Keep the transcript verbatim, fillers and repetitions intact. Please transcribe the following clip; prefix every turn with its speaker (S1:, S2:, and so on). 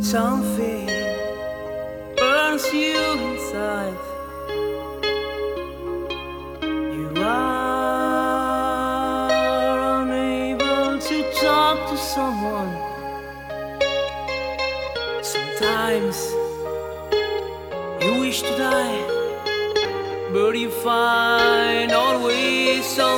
S1: Something burns you inside. You are unable to talk to someone. Sometimes you wish to die, but you find always some